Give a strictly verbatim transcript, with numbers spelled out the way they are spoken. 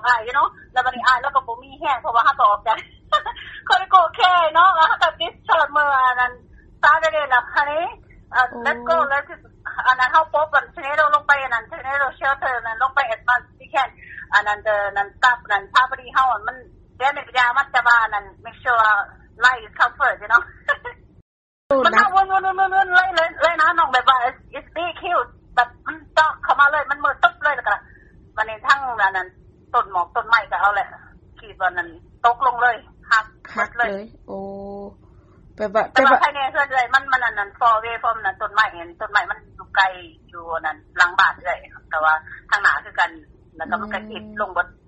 อายอยู่เนาะแล้วบัดนี้อายแล้วก็บ่มีแฮงเพราะว่าเฮาก็ออกจากคนก็โอเคเนาะแล้วเฮาก็ดิสชอร์ตมื้ออันนั้น Saturday แล้วคันนี้ let's go let's อันนั้นเฮาป๊อบกันทีนี้เราลงไปอันนั้นทีนี้เรา shelter นั้นลงไป as much as we can อันนั้นเดนั้น stop นั้น property เฮามันเดี๋ยวนี้ยามันจะว่านั้น make sure life is comfort you know มันน่าวนๆๆๆเลยเลยนะน้องแบบว่า it's big huge แบบมันตอกเข้ามาเลยมันมืดตึ๊บเลยแล้วก็วันนี้ทั้งนั้นต้นหมอกต้นไม้ก็เอาแหละคิดว่านั้นตกลงเลยหักหักเลยโอ้แปลว่าแต่ว่าภายในเฮือนเลยมันมันนั่น far away from นั้นต้นไม้เห็นต้นไม้มันอยู่ไกลอยู่นั่นหลังบ้านเลยแต่ว่าทางหน้าคือกันแล้วก็มันก็คิดลงบ่